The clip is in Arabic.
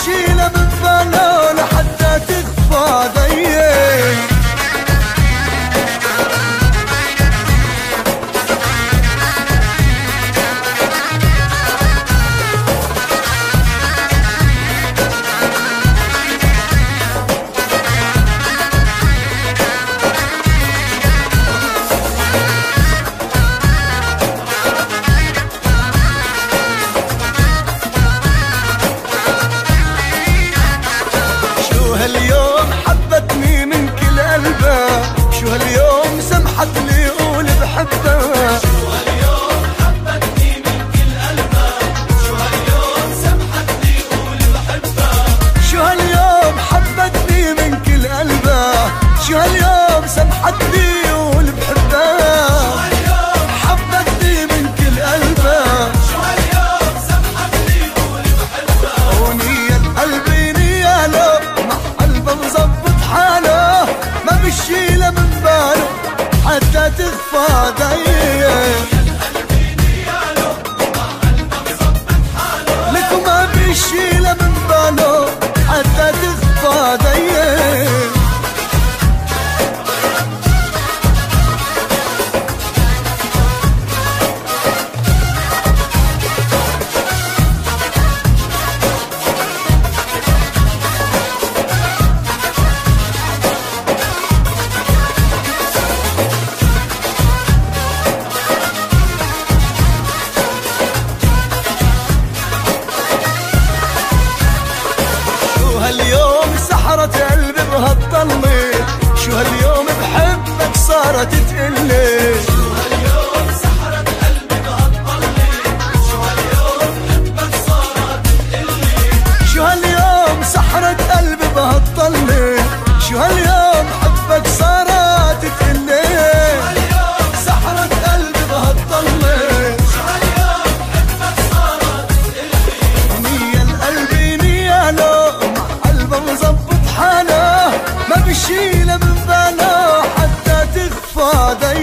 بيشيله من باله لحتى تخفى ديه. هاليوم حبتني من كل قلبها، شو هاليوم سمحت لي قول بحبها. شو هاليوم حبتني من كل قلبها، شو هاليوم سمحت لي قول بحبها. شو هاليوم حبتني من كل قلبها، شو هاليوم سمحت لي قول بحبها. شو هاليوم حبتني من كل قلبها، شو هاليوم سمحت لي قول بحبها. ونية القلب نياله مظبط حاله، ما بيشيله من باله حتى تخفى ديه. لك ما بيشيله من باله حتى تخفى ديه. هاليوم سحرت قلبي بهالضلمة، شو هاليوم بحبك صارت تقلي. شو هاليوم سحرت قلبي بهالضلمة، شو هاليوم بحبك صارت تقلي. شو هاليوم سحرت قلبي بهالضلمة، شو هاليوم حبك صارت تقلي. شو هاليوم سحرت قلبي بهالضلمة، شو هاليوم بحبك صارت تقلي. نية القلب نياله مظبط حاله، ما بيشيله من باله حتى تخفى ديه.